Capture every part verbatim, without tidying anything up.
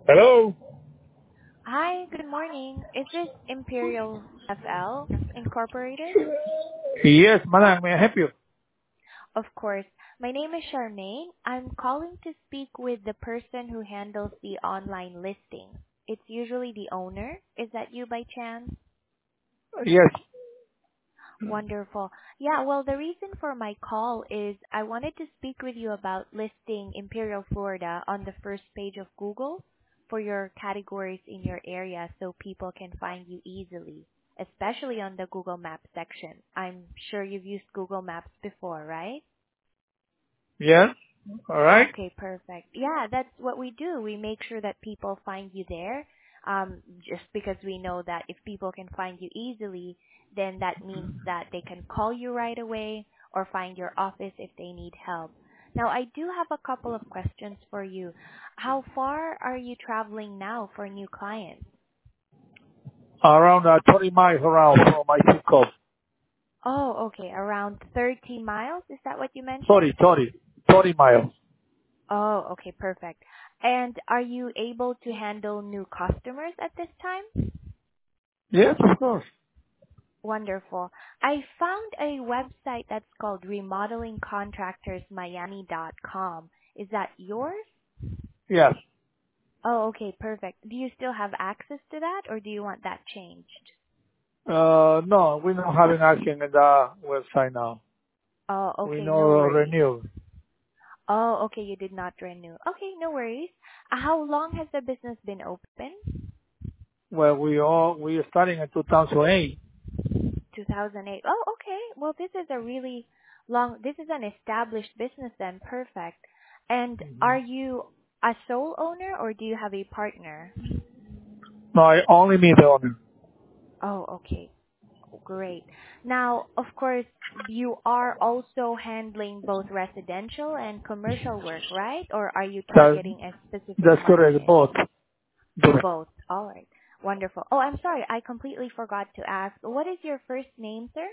Hello? Hi, good morning. Is this Imperial F L Incorporated? Yes, madam, may I help you? Of course. My name is Charmaine. I'm calling to speak with the person who handles the online listings. It's usually the owner. Is that you by chance? Yes. Wonderful. Yeah, well, the reason for my call is I wanted to speak with you about listing Imperial, Florida on the first page of Google for your categories in your area so people can find you easily, especially on the Google Maps section. I'm sure you've used Google Maps before, right? Yes. All right. Okay, perfect. Yeah, that's what we do. We make sure that people find you there. Um, just because we know that if people can find you easily, then that means that they can call you right away or find your office if they need help. Now, I do have a couple of questions for you. How far are you traveling now for new clients? Around uh, twenty miles around from my zip code. Oh, okay, around thirty miles. Is that what you mentioned? thirty, thirty, thirty miles. Oh, okay, perfect. And are you able to handle new customers at this time? Yes, of course. Wonderful. I found a website that's called remodeling contractors miami dot com. Is that yours? Yes. Oh, okay, perfect. Do you still have access to that or do you want that changed? Uh, no, we're not having action in the website now. Oh, We okay, know no worries. renew. Oh, okay, you did not renew. Okay, no worries. Uh, How long has the business been open? Well, we all, we are starting in two thousand eight. two thousand eight. Oh, okay. Well, this is a really long, this is an established business then. Perfect. And Mm-hmm. are you a sole owner or do you have a partner? No, I only me the owner. Oh, okay. Great. Now, of course, you are also handling both residential and commercial work, right? Or are you That, targeting a specific that's correct, market? both. Both. Both. All right. Wonderful. Oh, I'm sorry. I completely forgot to ask. What is your first name, sir?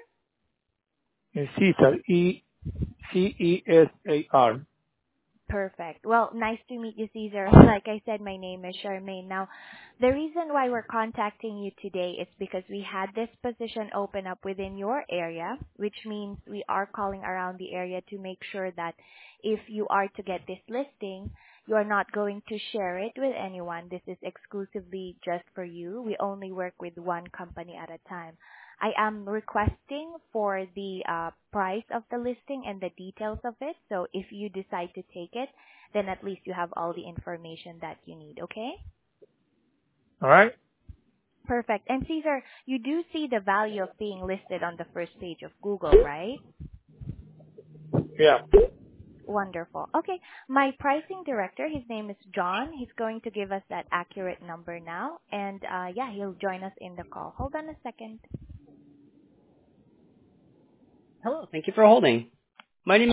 In Caesar, E, C E S A R. Perfect. Well, nice to meet you, Caesar. Like I said, my name is Charmaine. Now, the reason why we're contacting you today is because we had this position open up within your area, which means we are calling around the area to make sure that if you are to get this listing, you are not going to share it with anyone. This is exclusively just for you. We only work with one company at a time. I am requesting for the uh, price of the listing and the details of it. So if you decide to take it, then at least you have all the information that you need, okay? All right? Perfect. And Caesar, you do see the value of being listed on the first page of Google, right? Yeah. Wonderful. Okay, my pricing director, his name is John. He's going to give us that accurate number now. And uh, yeah, he'll join us in the call. Hold on a second. Hello. Thank you for holding. My name